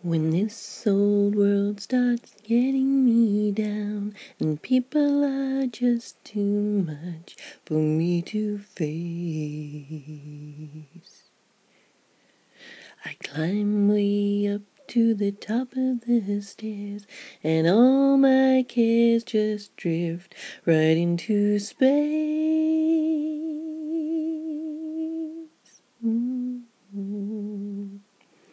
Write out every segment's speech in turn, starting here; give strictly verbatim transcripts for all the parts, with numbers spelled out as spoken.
When this old world starts getting me down and people are just too much for me to face, I climb way up to the top of the stairs and all my cares just drift right into space. Mm-hmm.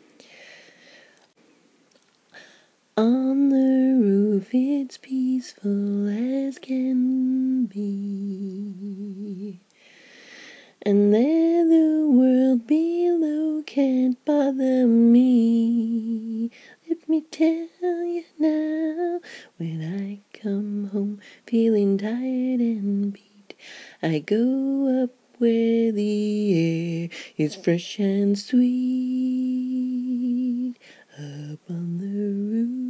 On the roof it's peaceful as can be, and there the world below can't bother me. Let me tell you now, when I come home feeling tired and beat, I go up where the air is fresh and sweet, up on the roof.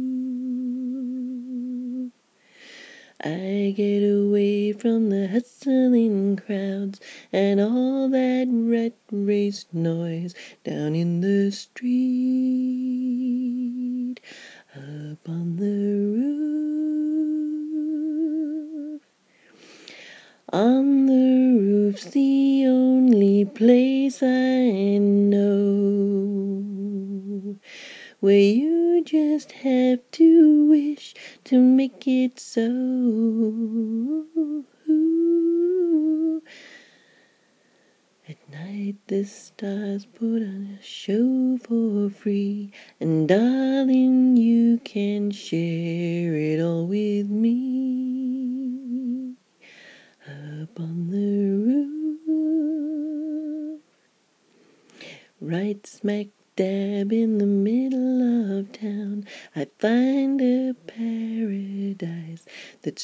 I get away from the hustling crowds and all that rat race noise down in the street, up on the roof. On the roof's the only place I know where you just have to wish to make it so. At night the stars put on a show for free, and darling, you can share it all with me, up on the roof. Right smack dab in the middle of town, I find a paradise that's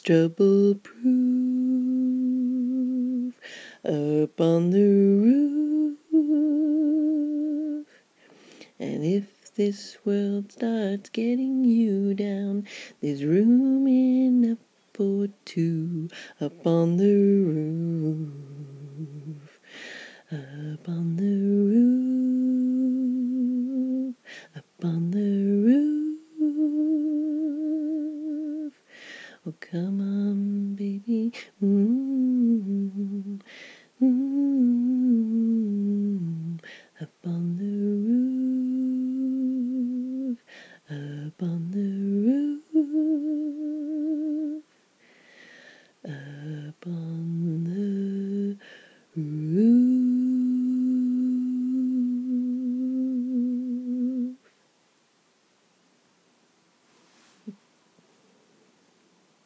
trouble-proof, up on the roof. And if this world starts getting you down, there's room enough for two, up on the roof, up on the roof, up on the roof. Oh, come on, baby.